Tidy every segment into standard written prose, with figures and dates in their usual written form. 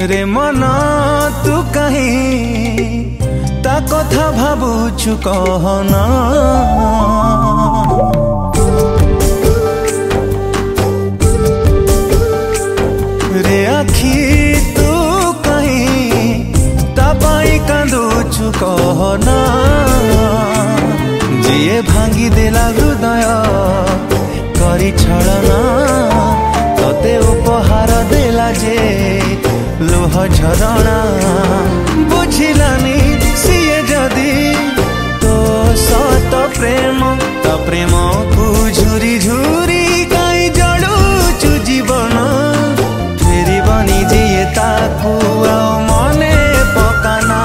रे मन तू कहीं ता कथा भाबुछु कहना रे आखी तू कहीं ता पाई कांदुछु कहना जिए भांगी देला हृदय करी छलना तते उपहार देला जे लोह झरणा बुझिलानी सिए जदी तो सत प्रेम तो प्रेम को झुरी झुरी काई जड़ुचु जीवन फेरी बनी जिए ताकू मने पकाना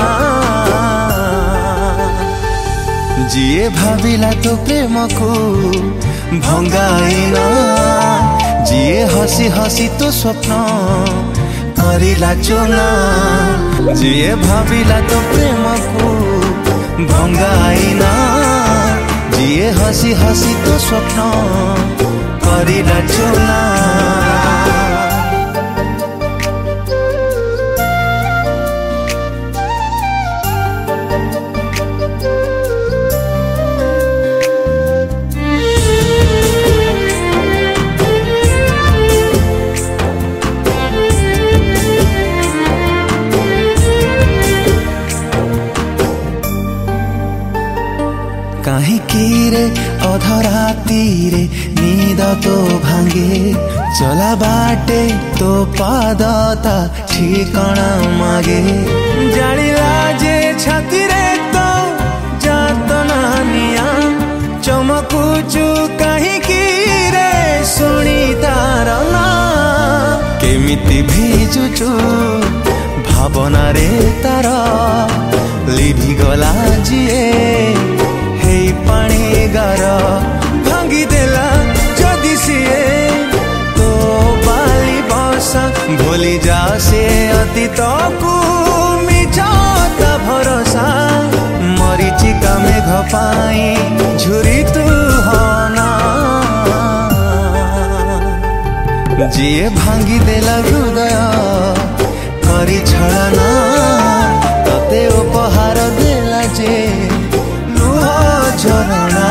जिए भाविला तो प्रेम को भंगाइना जिए हसी हसी तो स्वप्न करिला चोना जिए भाविला तो प्रेम को भंगाइना जिए हसी हसी तो स्वप्न करिला चोना कहीं रे अधराती रे नींद तो भांगे चला बाटे तो पादता ठिकाना मागे जानिला जे छाती रे तो जातना निया चमकुचु कहीं रे सुनी तार ना केमिति भिजुचु भावना रे तार लिभि गला जिए पानी गार भांगी देला जदि सिए तो बाली बसा भूली जा से अतीत को मिछता भरोसा मरीचिका मेघ पाई झुरी तू होना जिए भांगी देला हृदय करी छलना तते उपहार देला जे झरणा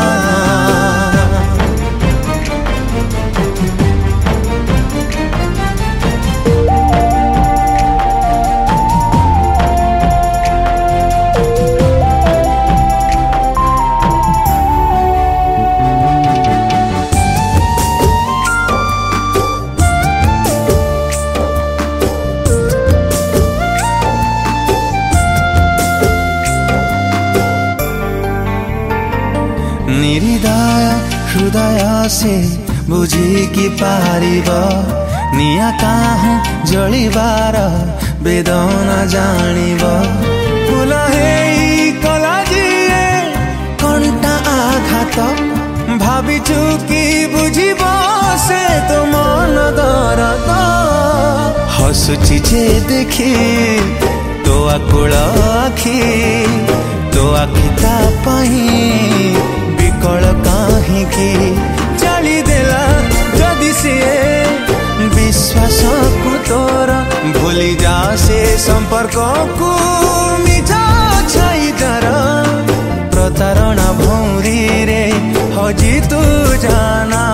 निरिदय हृदय से बुझी की पारिब निया काहू जलिबार वेदना जानिब फूल हेई कला जिए कंटा आघात भाविचु कि बुझिब से तो मन दरद हसुची जे देखी तो आकुल आखी तो आखि ता पाही कल कहीं की चली देला जदि से विश्वास को तोर भूली जा से संपर्क को मिछा छाई जर प्रतारणा भौरी रे हजी तू जाना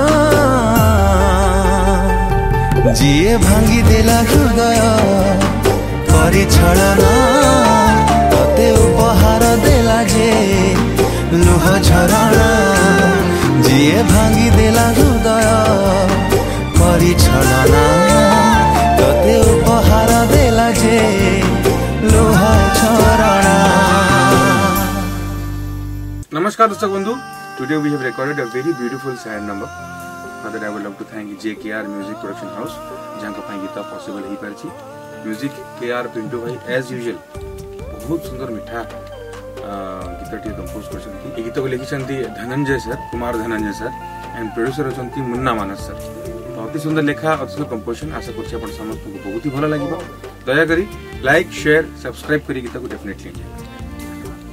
जिए भांगी देला हृदय करी छलना तते उपहार देला जे लुह झरणा जिए भांगी देला हृदय करी छलना तते उपहार देला जे लुह झरणा। नमस्कार दर्शक बंधु, today we have recorded a very beautiful sad number. For that I would love to thank JKR Music Production House जहाँ का गीत पॉसिबल ही पारछि। म्यूजिक KR पिंटू भाई एज यूजुअल बहुत सुंदर मिठा गीतटी कंपोज करछन्ती। ए गीत को लिखिछन्ती Dhananjay sir, Kumar Dhananjay sir and producer होछन्ती मुन्ना मानस सर। तो अति सुंदर लेखा अति सुंदर कंपोजिशन आशा करछि आपण समस्त को बहुत ही भलो लागिबो। दया करी लाइक शेयर सब्सक्राइब करी गीत को डेफिनेटली